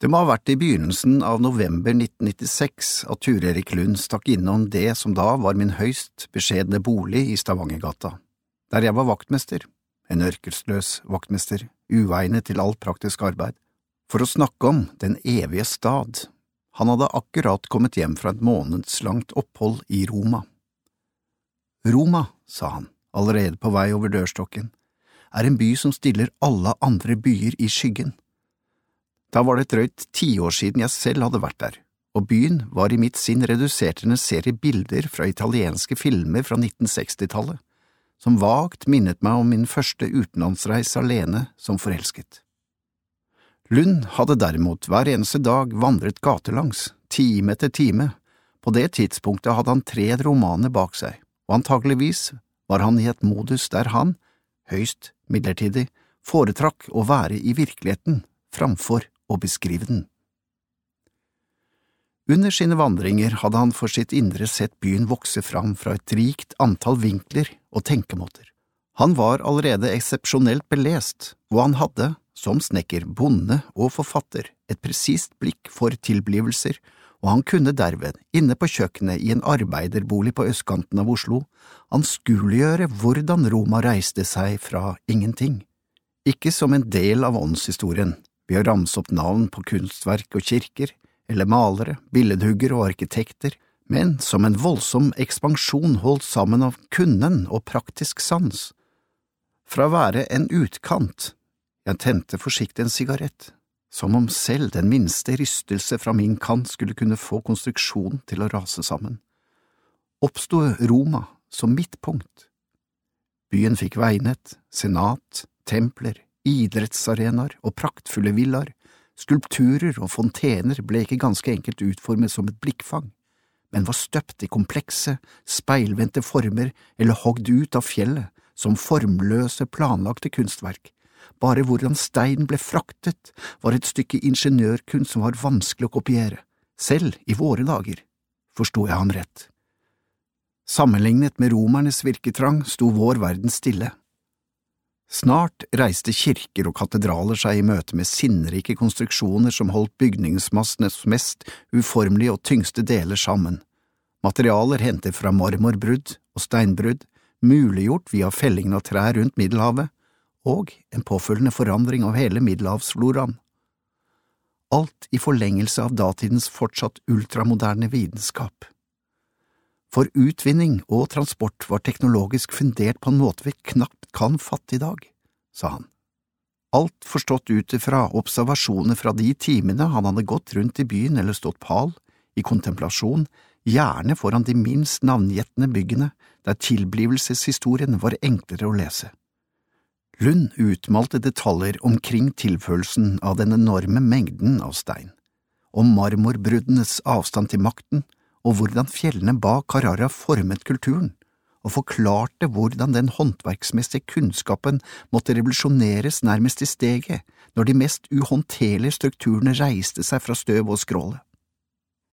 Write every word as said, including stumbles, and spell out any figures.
Det må ha vært i begynnelsen av november nitten nittiseks at Ture-Erik Lund stakk innom det som da var min høyst beskjedne bolig i Stavangergata, der jeg var vaktmester, en ørkesløs vaktmester, uegnet til alt praktisk arbeid, for å snakke om den evige stad. Han hadde akkurat kommet hjem fra et månedslangt opphold i Roma. Roma, sa han, allerede på vei over dørstokken, er en by som stiller alle andre byer i skyggen. Da var det drøyt ti år siden jeg selv hadde vært der, og byen var i mitt sinn redusert til en serie bilder fra italienske filmer fra nitten sekstitallet, som vagt minnet meg om min første utenlandsreise alene som forelsket. Lund hadde derimot hver eneste dag vandret gatelangs, time etter time. På det tidspunktet hadde han tre romaner bak seg, og antageligvis var han i et modus der han, høyst midlertidig, foretrakk å være i virkeligheten framfor å beskrive den. Under sine vandringer hadde han for sitt indre sett byen vokse fram fra et rikt antall vinkler og tenkemåter. Han var allerede eksepsjonelt belest, og han hadde, som snekker, bonde og forfatter, et presist blikk for tilblivelser, og han kunne derved, inne på kjøkkenet i en arbeiderbolig på østkanten av Oslo, anskueliggjøre hvordan Roma reiste seg fra ingenting. Ikke som en del av åndshistorien, ved å ramse opp navn på kunstverk og kirker, eller malere, billedhugger og arkitekter, men som en voldsom ekspansjon holdt sammen av kunnen og praktisk sans. Fra å være en utkant, jeg tente forsiktig en sigarett, som om selv den minste rystelse fra min kant skulle kunne få konstruksjonen til å rase sammen. Oppstod Roma som midtpunkt. Byen fikk veinett, senat, templer, idrettsarenaer og praktfulle villaer, skulpturer og fontener ble ikke ganske enkelt utformet som et blikkfang, men var støpt i komplekse, speilvendte former eller hogd ut av fjellet som formløse planlagte kunstverk. Bare hvordan steinen ble fraktet var et stykke ingeniørkunst som var vanskelig å kopiere, selv i våre dager, forstod jeg ham rett. Sammenlignet med romernes virketrang sto vår verden stille. Snart reiste kirker og katedraler seg i møte med sinnrike konstruksjoner som holdt bygningsmassenes mest uformelige og tyngste deler sammen. Materialer hentet fra marmorbrudd og steinbrudd, muliggjort via fellingen av trær rundt Middelhavet, og en påfølgende forandring av hele middelhavsfloraen. Alt i forlengelse av datidens fortsatt ultramoderne vitenskap. For utvinning og transport var teknologisk fundert på en måte vi knapt kan fatte i dag, sa han. Alt forstått ut fra observasjoner fra de timene han hadde gått rundt i byen eller stått pal, i kontemplasjon, gjerne foran de minst navngjettende byggene, der tilblivelseshistorien var enklere å lese. Lund utmalte detaljer omkring tilførelsen av den enorme mengden av stein, om marmorbruddenes avstand til makten, og hvordan fjellene bak Carrara formet kulturen, og forklarte hvordan den håndverksmessige kunnskapen måtte revolusjoneres nærmest i steget, når de mest uhåndterlige strukturene reiste seg fra støv og skråle.